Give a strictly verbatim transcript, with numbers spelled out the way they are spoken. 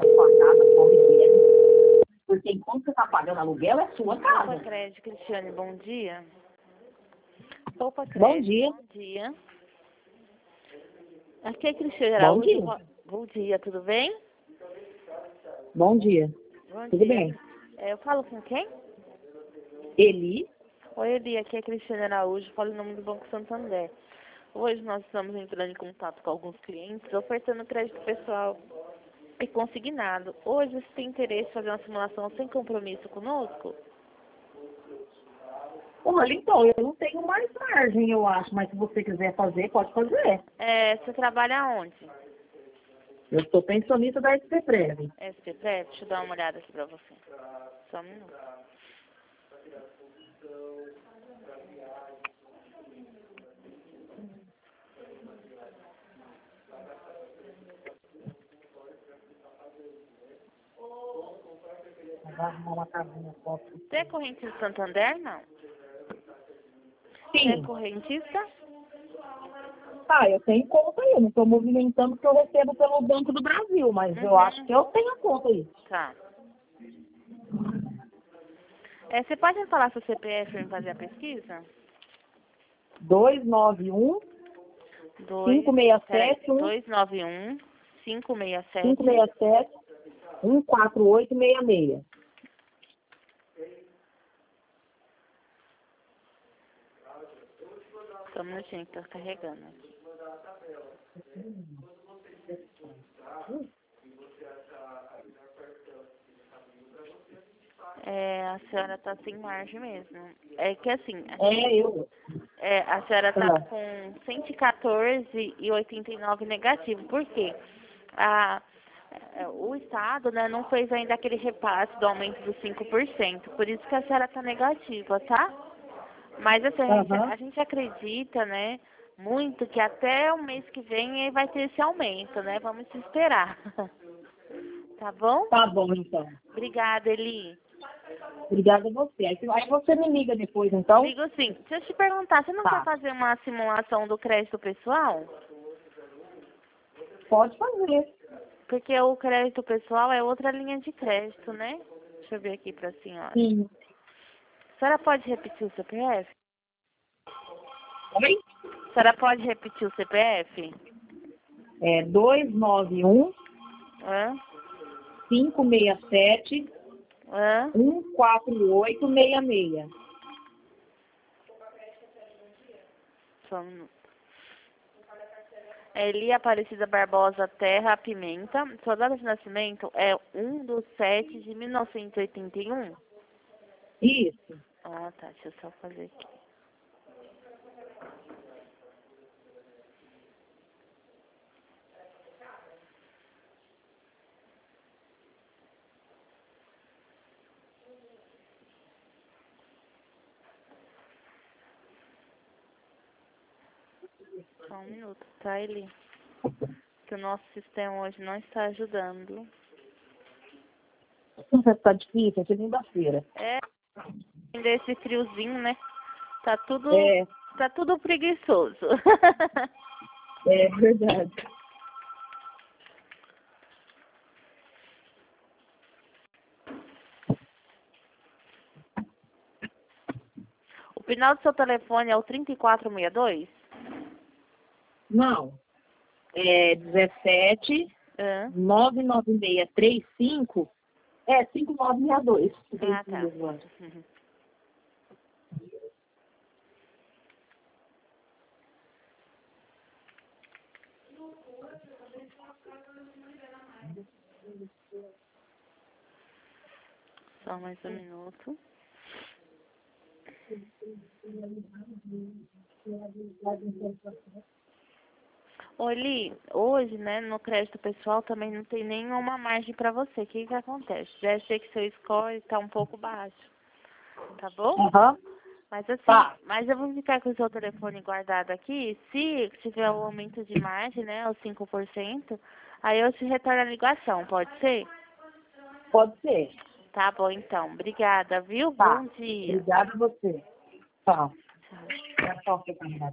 da sua casa, come dele. Porque enquanto você está pagando aluguel, é sua casa. Poupa Crédito, Cristiane, bom dia. Poupa Crédito, Bom dia. bom dia. Aqui é Cristiane Bom Araújo. dia. Bom dia, tudo bem? Bom dia. Bom Tudo dia. bem? É, eu falo com quem? Eli? Oi, Eli, aqui é Cristiane Araújo, falo em nome do Banco Santander. Hoje nós estamos entrando em contato com alguns clientes, ofertando crédito pessoal e consignado. Hoje você tem interesse em fazer uma simulação sem compromisso conosco? Olha, então, eu não tenho mais margem, eu acho, mas se você quiser fazer, pode fazer. É, você trabalha onde? Eu sou pensionista da S P Prev. S P Prev? Deixa eu dar uma olhada aqui pra você. Só um minuto. Vai arrumar uma casinha só. Você é correntista do Santander, não? Você é Sim. correntista? Ah, eu tenho conta aí, eu não estou movimentando porque eu recebo pelo Banco do Brasil, mas eu Uhum. acho que eu tenho a conta aí. Tá. É, você pode me falar seu C P F para me fazer a pesquisa? dois nove um, Dois, cinco seis peraí, sete, um, dois nove um, cinco seis sete. cinco seis sete, um quatro oito seis seis. Só um minutinho que tá carregando aqui. É, a senhora tá sem margem mesmo. É que assim, a, É, eu. é, a senhora tá Tá. com cento e quatorze vírgula oitenta e nove negativo. Por quê? A, é, o Estado, né, não fez ainda aquele repasse do aumento dos cinco por cento. Por isso que a senhora tá negativa, tá? Mas assim, a gente, Aham. a gente acredita, né, muito que até o mês que vem aí vai ter esse aumento, né? Vamos se esperar. Tá bom? Tá bom, então. Obrigada, Eli. Obrigada a você. Aí aí você me liga depois, então? Ligo sim. Deixa eu te perguntar, você não quer Tá. fazer uma simulação do crédito pessoal? Pode fazer. Porque o crédito pessoal é outra linha de crédito, né? Deixa eu ver aqui pra senhora. Sim. A senhora pode repetir o C P F? Oi? A senhora pode repetir o C P F? É dois nove um, Hã? cinco seis sete, Hã? um quatro oito seis seis. Só um minuto. Eli Aparecida Barbosa Terra Pimenta. Sua data de nascimento é um de sete de mil novecentos e oitenta e um? Isso. Ah, tá. Deixa eu só fazer aqui. Só um minuto, tá, Eli? Que o nosso sistema hoje não está ajudando. Tá difícil, é segunda-feira. É, ainda esse friozinho, né? Tá tudo, É, tá tudo preguiçoso. é verdade. O final do seu telefone é o trinta e quatro sessenta e dois? Não. É dezessete, Hã? nove nove seis três cinco, é cinco nove seis dois. Ah, tá. Isso. Uhum. Só mais um minuto. Oli, hoje, né, no crédito pessoal também não tem nenhuma margem para você. O que que acontece? Deve ser que seu score está um pouco baixo, tá bom? Aham. Mas assim, Tá. mas eu vou ficar com o seu telefone guardado aqui. Se tiver um aumento de margem, né, os cinco por cento, aí eu te retorno a ligação, pode ser? Pode ser. Tá bom, então. Obrigada, viu? Tá. Bom dia. Obrigada a você. Tá. Tchau. É só você terminar.